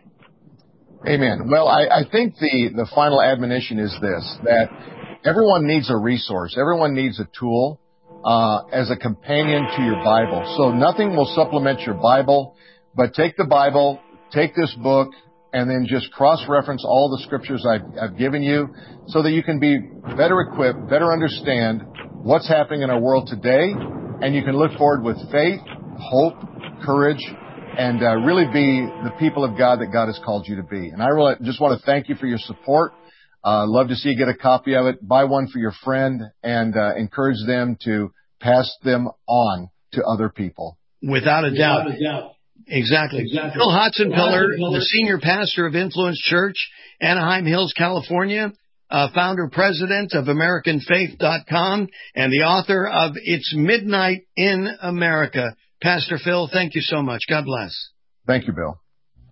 Amen. Well, I, I think the, the final admonition is this, that everyone needs a resource. Everyone needs a tool uh, as a companion to your Bible. So nothing will supplement your Bible, but take the Bible, take this book, and then just cross-reference all the scriptures I've, I've given you so that you can be better equipped, better understand what's happening in our world today, and you can look forward with faith, hope, courage, and uh, really be the people of God that God has called you to be. And I really just want to thank you for your support. Uh, love to see you get a copy of it. Buy one for your friend and uh, encourage them to pass them on to other people. Without a doubt. Without a doubt. Exactly. exactly. Phil Hotzenpiller, the senior pastor of Influence Church, Anaheim Hills, California, uh, founder, president of American Faith dot com, and the author of It's Midnight in America. Pastor Phil, thank you so much. God bless. Thank you, Bill.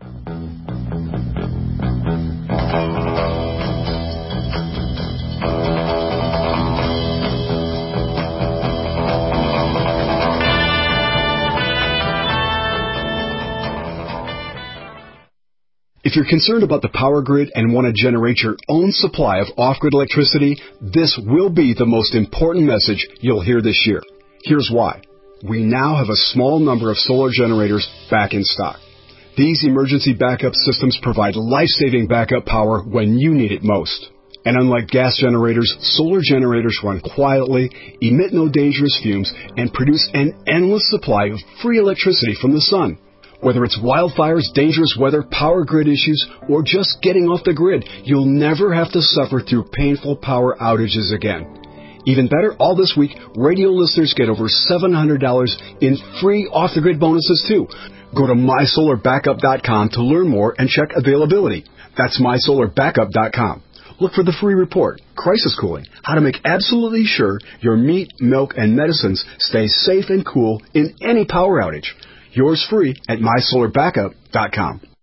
If you're concerned about the power grid and want to generate your own supply of off-grid electricity, this will be the most important message you'll hear this year. Here's why. We now have a small number of solar generators back in stock. These emergency backup systems provide life-saving backup power when you need it most. And unlike gas generators, solar generators run quietly, emit no dangerous fumes, and produce an endless supply of free electricity from the sun. Whether it's wildfires, dangerous weather, power grid issues, or just getting off the grid, you'll never have to suffer through painful power outages again. Even better, all this week, radio listeners get over seven hundred dollars in free off-the-grid bonuses too. Go to my solar backup dot com to learn more and check availability. That's my solar backup dot com. Look for the free report, Crisis Cooling, how to make absolutely sure your meat, milk, and medicines stay safe and cool in any power outage. Yours free at my solar backup dot com.